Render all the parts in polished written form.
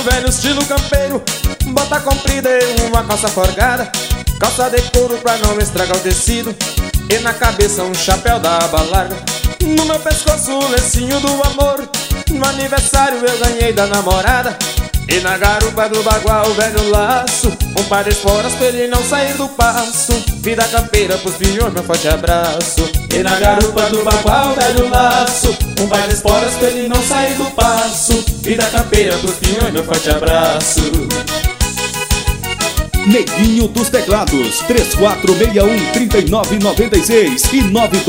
velho estilo campeiro, bota comprida e uma calça forgada, calça de couro pra não estragar o tecido, e na cabeça um chapéu da aba larga. No meu pescoço o lencinho do amor, no aniversário eu ganhei da namorada. E na garupa do bagual o velho laço, um par de esporas pra ele não sair do passo. Vida campeira pros piões, meu forte abraço. E na garupa do bagual o velho laço, um par de esporas pra ele não sair do passo. Vida campeira pros piões, meu forte abraço. Neguinho dos Teclados, 3461-3996 e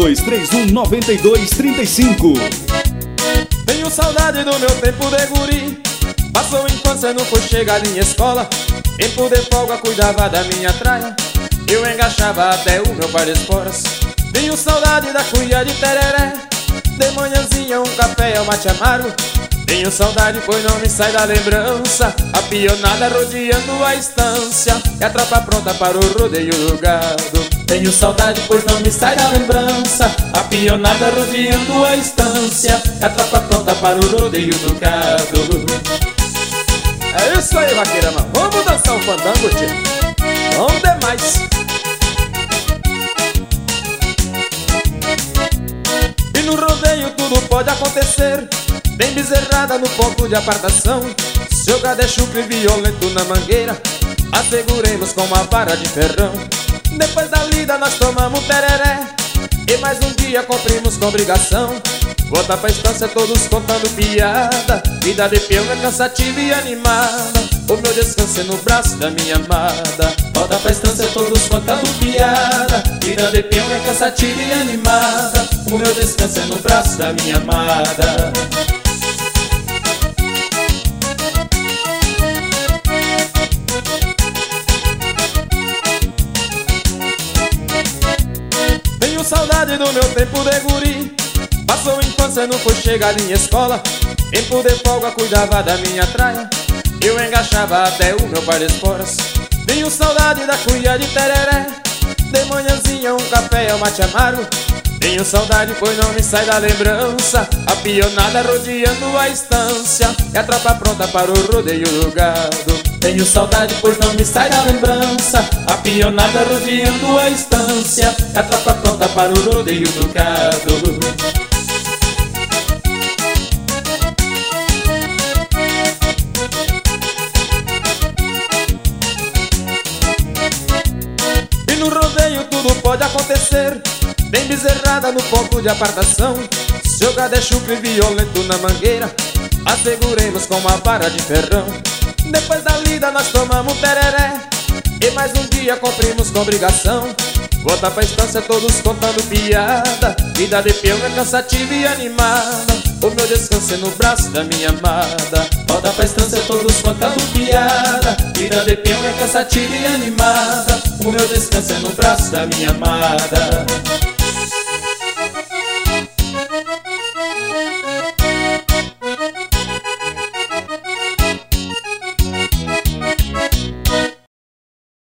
9231-9235. Tenho saudade do meu tempo de guri, passou a infância, não foi chegar em escola. Tempo de folga, cuidava da minha traia, eu engaixava até o meu par de esporas. Tenho saudade da cuia de tereré, de manhãzinha um café ao mate amargo. Tenho saudade, pois não me sai da lembrança, a pionada rodeando a estância, e a tropa pronta para o rodeio do gado. Tenho saudade, pois não me sai da lembrança, a pionada rodeando a estância, e a tropa pronta para o rodeio do gado. É isso aí, vaqueira, mano. Vamos dançar um fandango, tio. Vamos demais. E no rodeio tudo pode acontecer, tem bezerrada no ponto de apartação, seu gado chucre violento na mangueira, asseguremos com uma vara de ferrão. Depois da lida nós tomamos tereré, e mais um dia cumprimos com obrigação. Volta pra estância todos contando piada, vida de peão é cansativa e animada, o meu descanso é no braço da minha amada. Volta pra estância todos contando piada, vida de peão é cansativa e animada, o meu descanso é no braço da minha amada. Tenho saudade do meu tempo de guri, passou a infância, não foi chegar em escola. Tempo de folga, cuidava da minha traia, eu engaixava até o meu par de esporas. Tenho saudade da cuia de tereré, de manhãzinha um café ao mate amargo. Tenho saudade, pois não me sai da lembrança, a pionada rodeando a estância, e a tropa pronta para o rodeio do gado. Tenho saudade, pois não me sai da lembrança, a pionada rodeando a estância, e a tropa pronta para o rodeio do gado. E no rodeio tudo pode acontecer, tem bezerrada no ponto de apartação, seu gado chucre violento na mangueira, asseguremos com uma vara de ferrão. Depois da lida nós tomamos tereré, e mais um dia cumprimos com obrigação. Volta pra estância todos contando piada, vida de peão é cansativa e animada, o meu descanso é no braço da minha amada. Volta pra estância todos contando piada, vida de peão é cansativa e animada, o meu descanso é no braço da minha amada.